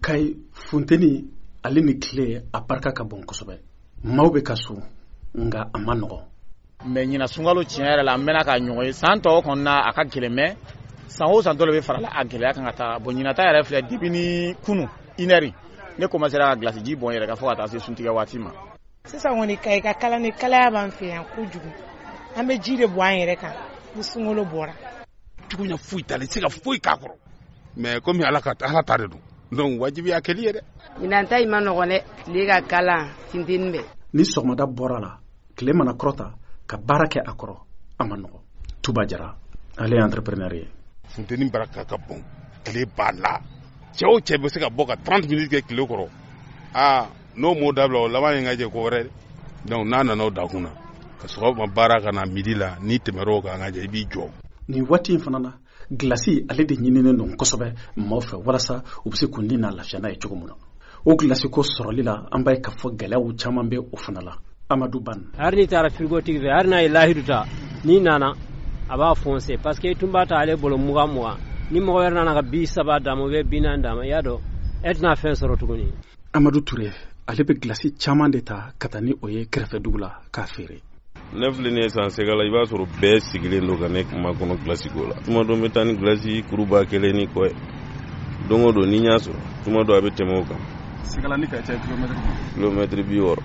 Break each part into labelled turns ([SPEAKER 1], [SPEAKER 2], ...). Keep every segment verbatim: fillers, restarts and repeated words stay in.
[SPEAKER 1] kai funteni ale ni tile a barika ka bon kosɛbɛ maaw bɛ ka so nga a ma nɔgɔ
[SPEAKER 2] mais ɲina sunkalo tiɲɛ yɛrɛ la an bɛna ka ɲɔgɔn ye san tɔw kɔnɔna a ka gɛlɛn mais san o san dɔ de bɛ farala a gɛlɛya kan ka taa bon ɲinata yɛrɛ filɛ depuis ni kunu une heure ne commencera ka glace ji bɔn yɛrɛ ka fɔ ka taa se suntigɛ waati ma
[SPEAKER 3] sisan kɔni ka ka kala ni kalaya b'an fɛ yan kojugu an bɛ ji de bɔ an yɛrɛ kan ni sunkalo bɔra
[SPEAKER 4] tugunya foyi t'a la i tɛ se ka foyi k'a kɔrɔ mais comme ala ka ala ta de don donc wajibiya kɛli ye dɛ
[SPEAKER 5] ɲinanta in ma nɔgɔn dɛ tile ka kalan funteni bɛ
[SPEAKER 1] ni sɔgɔmada bɔra la tile mana kɔrɔta ka baara kɛ a kɔrɔ a ma nɔgɔ Tuba Jara ale ye entrepreneur ye
[SPEAKER 4] funteni baraka ka bon tile b'a la cɛ o cɛ bɛ se ka bɔ ka trente minutes kɛ tile kɔrɔ aa n'o m'o dabila o laban ye n ka jɛ ko wɛrɛ donc n'a nana o dakun na ka sɔgɔma baara ka na midi la ni tɛmɛr'o kan n ka jɛ i b'i jɔ
[SPEAKER 1] nin waati in fana na glasi ale de ɲininen don kosɛbɛ maaw fɛ walasa u bɛ se k'u ni n'a lafiya n'a ye cogo min na o glasi ko sɔrɔli la an b'a ye k'a fɔ gɛlɛyaw caman bɛ o fana la Amadou Ban
[SPEAKER 6] har ni taara frigo tigi fɛ har n'a ye lahidu ta ni nana a b'a foncer parce que tun b'a ta ale bolo mugan mugan ni mɔgɔ wɛrɛ nana ka bi saba d'a ma ou bien bi naani d'a ma i y'a dɔn e tɛna fɛn sɔrɔ tuguni
[SPEAKER 1] Amadou Touré ale bɛ glasi caman de ta ka taa ni o ye kɛrɛfɛ dugu la k'a feere
[SPEAKER 7] ne filɛ nin ye san segala i b'a sɔrɔ bɛɛ sigilen don ka ne kuma kɔnɔ glasi ko la tuma dɔ n bɛ taa ni glasi kuruba kelen ni kɔ ye don o don ni n y'a sɔrɔ tuma dɔ a bɛ tɛmɛ o kan
[SPEAKER 1] segala ni ka ca kilomètre
[SPEAKER 7] kilomètre bi wɔɔrɔ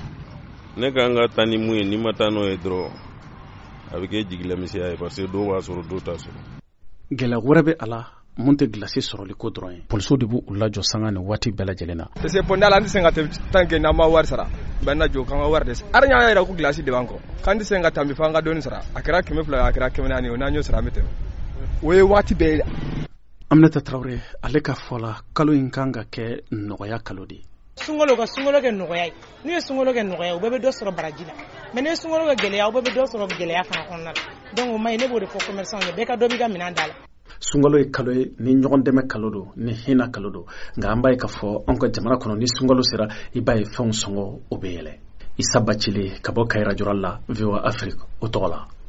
[SPEAKER 7] ne ka kan ka taa ni mun ye ni ma taa n'o ye dɔrɔn a bɛ kɛ jigilamisɛnya ye parce que dɔw b'a sɔrɔ dɔw t'a sɔrɔ
[SPEAKER 1] gɛlɛya wɛrɛ bɛ a la mun tɛ glasi sɔrɔli ko dɔrɔn ye polisiw de b'u lajɔ sanga ni waati bɛɛ lajɛlen na
[SPEAKER 8] parce que pɔnda la an tɛ se ka tan kɛ n'an ma wari sara bɛn na jɔ k'an ka wari de sara ari y'a yɛrɛ ko glasi de b'an kɔ k'an tɛ se ka tan bi f'an ka dɔɔni sara a kɛra kɛmɛ fila a kɛra kɛmɛ naani o n'an y'o sara an bɛ tɛmɛ o ye waati bɛɛ ye
[SPEAKER 1] Aminata Traoré ale ka fɔ la kalo in kan ka kɛ nɔgɔya kalo de
[SPEAKER 3] sunkalo ka sunkalo kɛ nɔgɔya ye n'u ye sunkalo kɛ nɔgɔya u bɛɛ bɛ dɔ sɔrɔ baraji la mais ni sunkalo kɛ gɛlɛya u bɛɛ bɛ dɔ sɔrɔ gɛlɛya fana kɔnɔna la donc o ma ɲi ne b'o de fɔ commerçant ye bɛɛ ka dɔ b'i ka minɛn da la
[SPEAKER 1] sunkalo ye kalo ye ni ɲɔgɔn dɛmɛ kalo don ni hinɛ kalo don nka an b'a ye k'a fɔ anw ka jamana kɔnɔ ni sunkalo sera i b'a ye fɛnw sɔngɔ o bɛ yɛlɛ Isa Bacile ka bɔ Kayira Jɔrɔli la V O A Afrique o tɔgɔ la